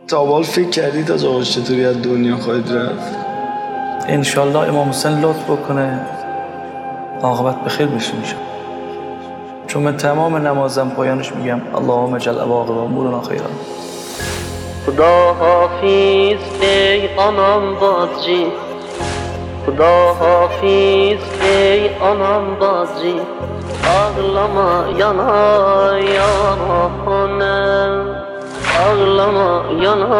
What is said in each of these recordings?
تا اول فکر کردید از آقا چطوری از دنیا خواهید رفت؟ انشالله امام حسین لطف بکنه عاقبت بخیر بشه میشه. چون من تمام نمازم پایانش میگم اللهم اجعل عواقب امورنا خیرا. خدا حافظ ای آنان بازجی، خدا حافظ ای آنان بازجی، ağlama yana yana ağlama yana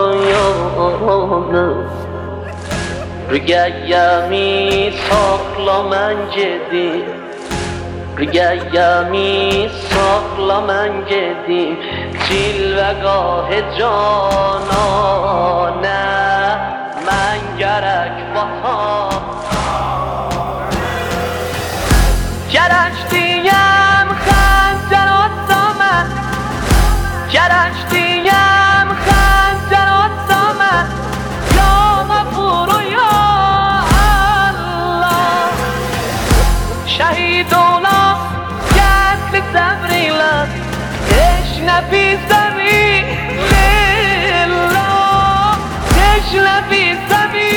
yana Rügeyemi sakla mən gedim, Rügeyemi sakla mən gedim, Cilvəgah-ı cananə mən gərək batam. Gərək deyəm xəncər atsa mən, gərək deyəm xəncər atsa mən, ya Qəfuru ya Allah. Şəhid olam gəzli səbr ilə, heç nə bizəmi lillah, heç nə bizəmi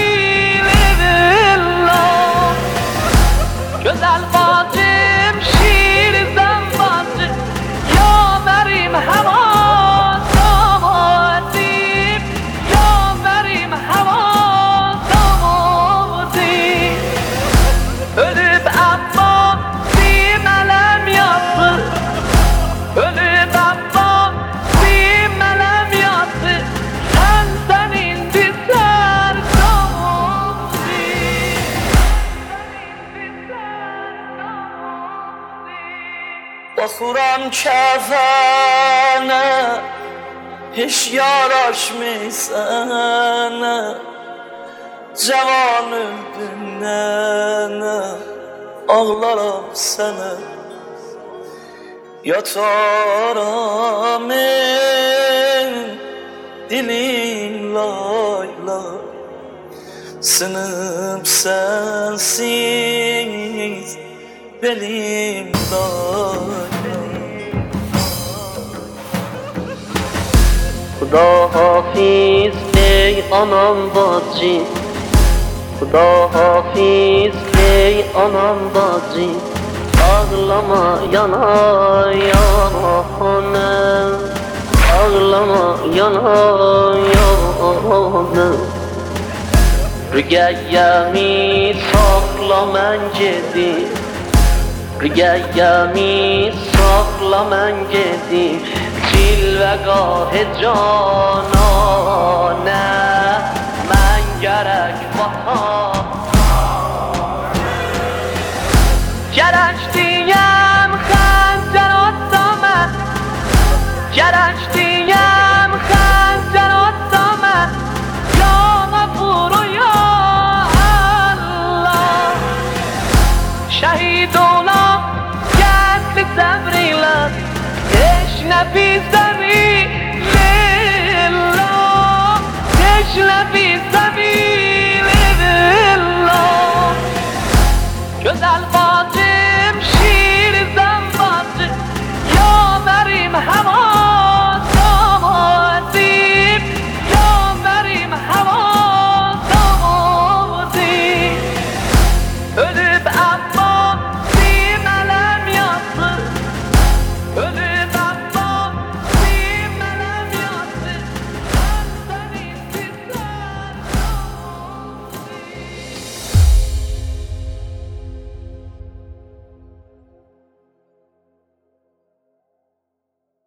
lillah. Gözəl bacım, şirizəm bacım, yaverim həvasam adim, yaverim həvasam adim. Ölüb Əbbasi mələm yatır, ölüb Əbbasi mələm yatır, sən indi بخورم کفنه هش yaraş میزنه Cavanım dünnene ağlarım sana Yataram dilim lay lay Sınıp sensiz belim lay خدا حافظ ای آنان بازجی، خدا حافظ ای آنان بازجی، ağlama yana yana ağlama yana yana Rügeyemi sakla mən gedim, Rügeyemi sakla mən gedim, Cilvəgah-ı cananə mən gərək batam. Gərək deyəm xəncər atsa mən, gərək deyəm xəncər atsa mən, ya Qəfuru ya Allah. Şəhid olam gəzli səbr ilə, heç nə bizəmi lillah, heç nə bizəmi